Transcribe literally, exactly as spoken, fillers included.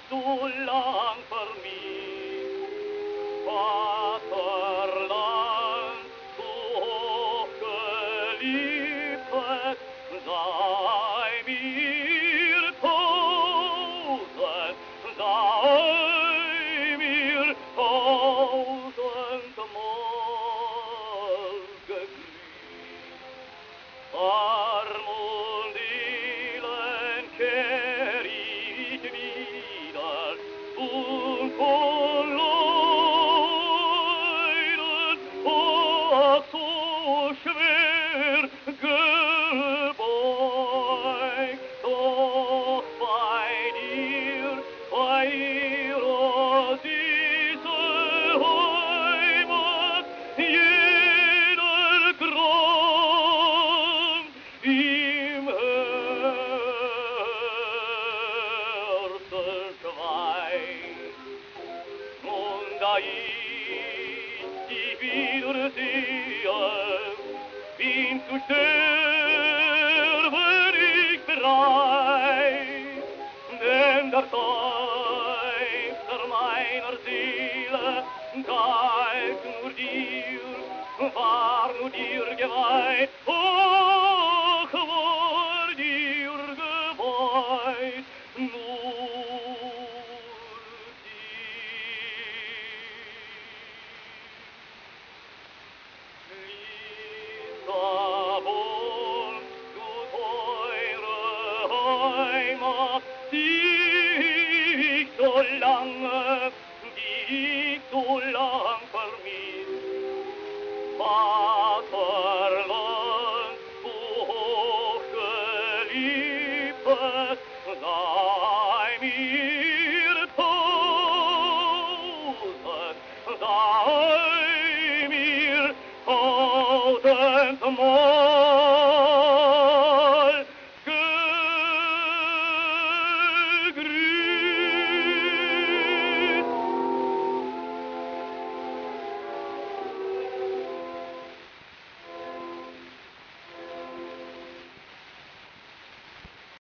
so lang vermisst. Vaterland, so hochgeliebtes, sei mir tausend, sei mir tausendmal gegrüßt. Arm und elend kehr ich wieder und voll Leiden, ach so schwer gebeugt, doch bei dir, bei dir, oh, diese Heimat, jeder Gram im Herzen schweigt. Und da ich dich wiedersehe, bin zu sterben ich bereit, denn der Seufzer meiner Seele galt nur dir, war nur dir geweiht, ach, war dir geweiht, nur Lissabon, du teure Heimat, die ich so lange, die ich so lang vermisst. Vaterland, du hochgeliebtes, sei mir tausend, sei mir tausendmal